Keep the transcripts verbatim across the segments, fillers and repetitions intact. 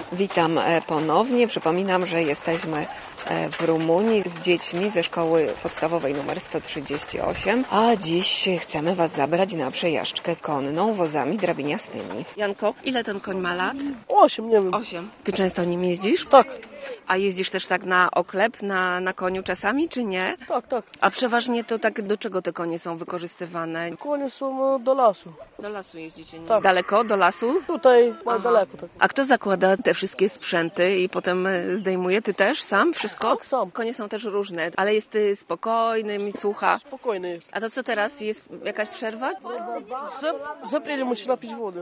Witam ponownie. Przypominam, że jesteśmy w Rumunii z dziećmi ze szkoły podstawowej numer sto trzydzieści osiem, a dziś chcemy Was zabrać na przejażdżkę konną wozami drabiniastymi. Janko, ile ten koń ma lat? Osiem, nie wiem. Osiem. Ty często nim jeździsz? Tak. A jeździsz też tak na oklep, na, na koniu czasami, czy nie? Tak, tak. A przeważnie to tak do czego te konie są wykorzystywane? Konie są do lasu. Do lasu jeździcie, nie? Tak. Daleko do lasu? Tutaj ma daleko. Tak. A kto zakłada te wszystkie sprzęty i potem zdejmuje? Ty też? Sam? Wszystko? Tak, sam. Konie są też różne, ale jest y, spokojny, słucha. Spokojny jest. A to co teraz? Jest jakaś przerwa? Zaprili mu się napić wody.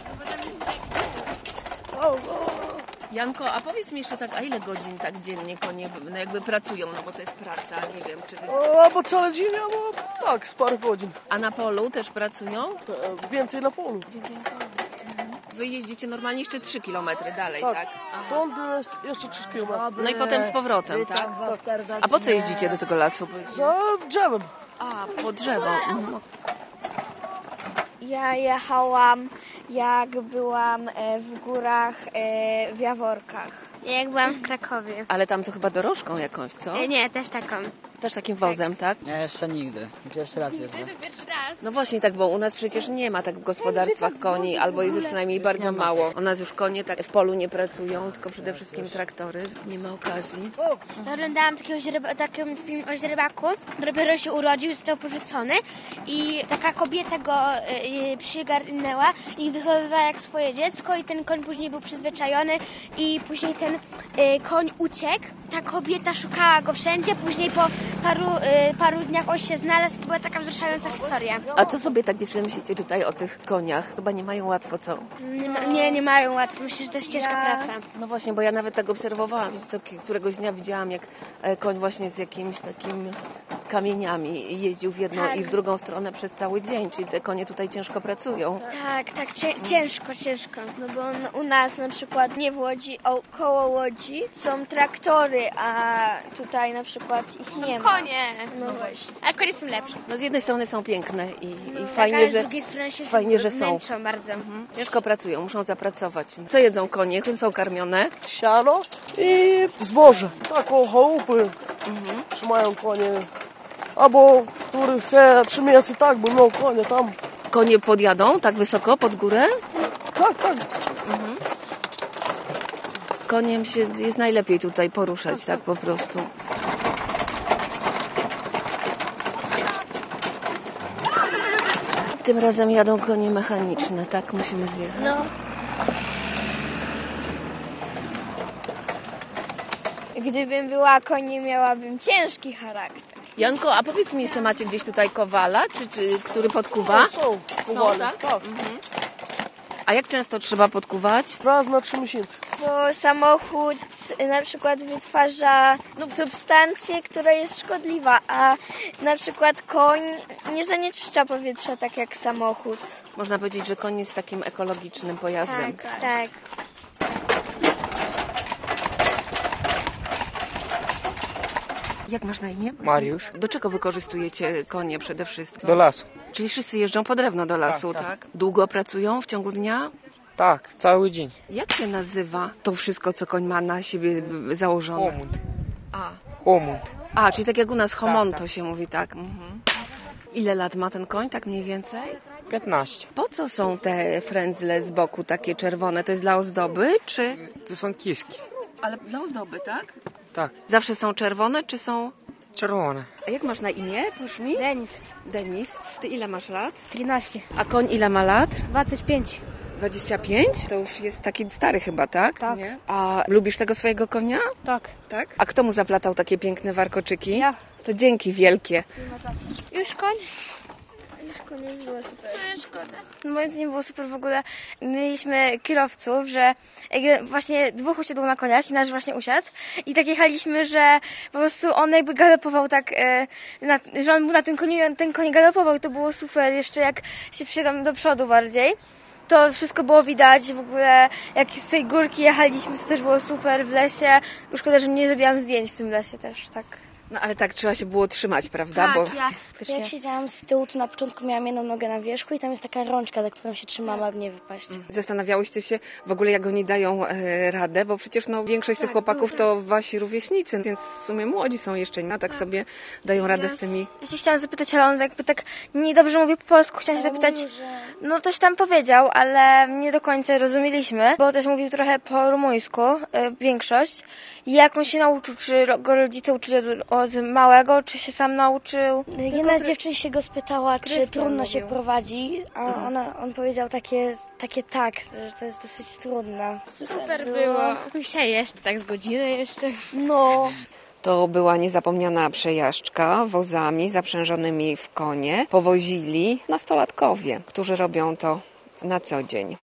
Janko, a powiedz mi jeszcze tak, a ile godzin tak dziennie konie no jakby pracują, no bo to jest praca, nie wiem, czy wy... Albo cały dzień, albo tak, z parę godzin. A na polu też pracują? E, Więcej na polu. Więcej na polu. Wy jeździcie normalnie jeszcze trzy kilometry dalej, Tak. tak? Stąd jest jeszcze trzy kilometry. No i potem z powrotem, tak? A po co jeździcie do tego lasu? Za drzewem. A, po drzewo. Mhm. Ja jechałam, jak byłam e, w górach e, w Jaworkach. Jak byłam w Krakowie. Ale tam to chyba dorożką jakąś, co? E, nie, też taką. Też takim wozem, tak? Ja jeszcze nigdy. Pierwszy raz jeżdżę. Pierwszy raz. No właśnie tak, bo u nas przecież nie ma tak w gospodarstwach koni, albo jest już przynajmniej bardzo mało. U nas już konie tak w polu nie pracują, tylko przede wszystkim traktory. Nie ma okazji. Oglądałam takiego źreba, taki film o źrebaku, który dopiero się urodził, został porzucony i taka kobieta go y, przygarnęła i wychowywała jak swoje dziecko i ten koń później był przyzwyczajony i później ten y, koń uciekł. Ta kobieta szukała go wszędzie, później po paru, y, paru dniach on się znalazł. To była taka wzruszająca historia. A co sobie tak dziewczyny myślicie tutaj o tych koniach? Chyba nie mają łatwo, co? Nie, nie, nie mają łatwo. Myślę, że to jest ciężka praca. No właśnie, bo ja nawet tak obserwowałam, wiecie co, któregoś dnia widziałam, jak e, koń właśnie z jakimiś takimi kamieniami jeździł w jedną Tak. i w drugą stronę przez cały dzień, czyli te konie tutaj ciężko pracują. Tak, tak, cię, ciężko, ciężko. No bo no, u nas na przykład nie w Łodzi, a koło Łodzi są traktory, a tutaj na przykład ich nie ma. Konie. No właśnie. A konie są lepsze. No z jednej strony są piękne i, i No, fajnie, ale z że drugiej strony się fajnie, że są. męczą bardzo. Ciężko pracują, muszą zapracować. Co jedzą konie? Czym są karmione? Siano i zboże. Taką chałupy trzymają konie. Albo który chce trzy miesiące tak, bo miał konie tam. Konie podjadą tak wysoko pod górę? Tak, tak. Koniem się jest najlepiej tutaj poruszać, tak po prostu. Tym razem jadą konie mechaniczne, tak musimy zjechać. No. Gdybym była koniem, miałabym ciężki charakter. Janko, a powiedz mi jeszcze, macie gdzieś tutaj kowala, czy, czy który podkuwa? Są, kowale. tak? tak. A jak często trzeba podkuwać? Raz na trzy miesiące. Bo samochód na przykład wytwarza substancję, która jest szkodliwa, a na przykład koń nie zanieczyszcza powietrza tak jak samochód. Można powiedzieć, że koń jest takim ekologicznym pojazdem. Tak, tak. Jak masz na imię? Mariusz. Do czego wykorzystujecie konie przede wszystkim? Do lasu. Czyli wszyscy jeżdżą po drewno do lasu, tak? Tak, tak. Długo pracują w ciągu dnia? Tak, cały dzień. Jak się nazywa to wszystko, co koń ma na siebie b- założone? Homund. A, Homund. A czyli tak jak u nas homonto tak. się mówi, tak. Mhm. Ile lat ma ten koń, tak mniej więcej? piętnaście. Po co są te frędzle z boku takie czerwone? To jest dla ozdoby, czy... To są kiszki. Ale dla ozdoby, tak? Tak, Zawsze są czerwone, czy są... czerwone. A jak masz na imię, proszę mi? Denis, Denis. Ty ile masz lat? trzynaście, A koń ile ma lat? dwadzieścia pięć. dwadzieścia pięć? To już jest taki stary chyba, tak? Tak. Nie? A lubisz tego swojego konia? Tak. Tak. A kto mu zaplatał takie piękne warkoczyki? Ja. To dzięki wielkie. Już koniec? Już koniec, było super. No moim zdaniem było super w ogóle. Mieliśmy kierowców, że jakby właśnie dwóch usiadło na koniach i nasz właśnie usiadł. I tak jechaliśmy, że po prostu on jakby galopował tak, e, na, że on był na tym koniu i on ten koń galopował i to było super. Jeszcze jak się przyjechał do przodu bardziej, to wszystko było widać. W ogóle jak z tej górki jechaliśmy, to też było super w lesie. Szkoda, że nie zrobiłam zdjęć w tym lesie też, tak. No ale tak trzeba się było trzymać, prawda? Tak, Bo ja faktycznie. Jak siedziałam z tyłu, to na początku miałam jedną nogę na wierzchu i tam jest taka rączka, za którą się trzymam, aby nie wypaść. Zastanawiałyście się w ogóle, jak oni dają e, radę, bo przecież no, większość tych chłopaków to wasi rówieśnicy, więc w sumie młodzi są jeszcze, a tak sobie dają radę z tymi... Ja się chciałam zapytać, ale on jakby tak niedobrze mówi po polsku. Chciałam się zapytać, no coś tam powiedział, ale nie do końca rozumieliśmy, bo też mówił trochę po rumuńsku, y, większość. I jak on się nauczył, czy ro- go rodzice uczyli od, od małego, czy się sam nauczył? Jedna z dziewczyn się go spytała, czy Krystian trudno się mówił. prowadzi, a ona, on powiedział takie, takie tak, że to jest dosyć trudne. Super było. Się jeszcze tak z godziny jeszcze. No. To była niezapomniana przejażdżka wozami zaprzężonymi w konie. Powozili nastolatkowie, którzy robią to na co dzień.